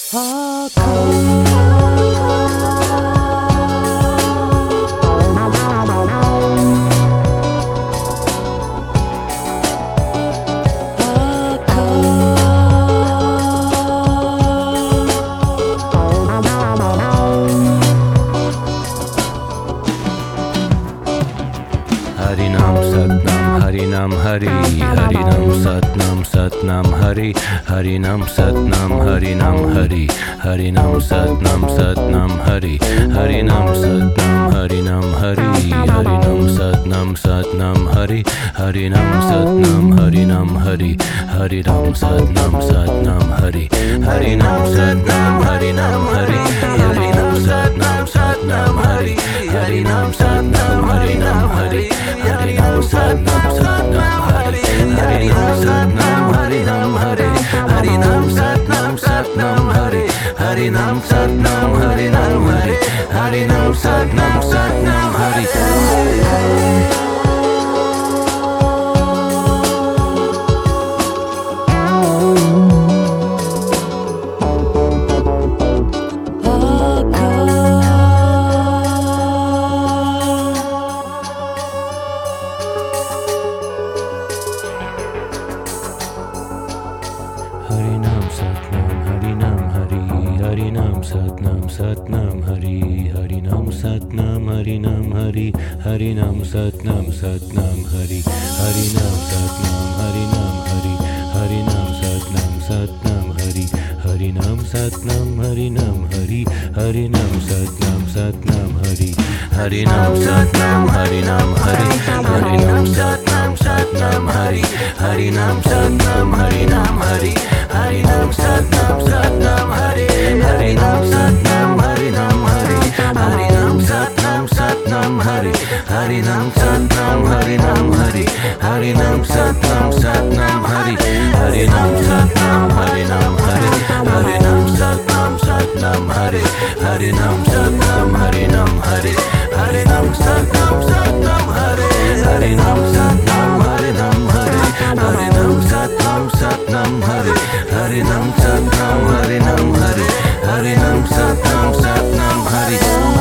Harinam Satnam Harinam Hari Harinam Satnam Satnam Hari Harinam Satnam Harinam Hari Harinam Satnam Satnam Hari Harinam Satnam Harinam Hari Harinam Satnam Satnam Hari Harinam Satnam Harinam Hari Harinam Satnam Satnam Hari Harinam Satnam Harinam Hari Harinam Satnam Satnam Hari Harinam Satnam Harinam Hari Harinam Satnam Satnam Hari Harinam Satnam Harinam Hari Harinam Satnam Satnam Hari Harinam Satnam Harinam Hari Harinam Satnam Satnam Hari Harinam Satnam Harinam Hari Harinam Satnam Satnam Hari Harinam Satnam Harinam Hari Harinam Satnam Satnam Hari Harinam Satnam Harinam Hari Harinam Satnam Satnam Hari Harinam Satnam Harinam Hari Harinam Satnam Satnam Hari Harinam Satnam Harinam Hari Harinam Satnam Satnam Hari Harinam Satnam Harinam Hari Harinam Satnam Satnam Hari Harinam Satnam Harinam Hari Harinam Satnam Satnam Hari Harinam Satnam Harinam Hari Harinam Satnam Satnam Hari Harinam Satnam Harinam Hari Harinam Satnam Satnam Hari Harinam Satnam Harinam Hari Harinam Satnam Satnam Hari Harinam Satnam Harinam Hari Harinam Satnam Satnam Hari Harinam Satnam Harinam Hari Harinam Satnam Satnam Hari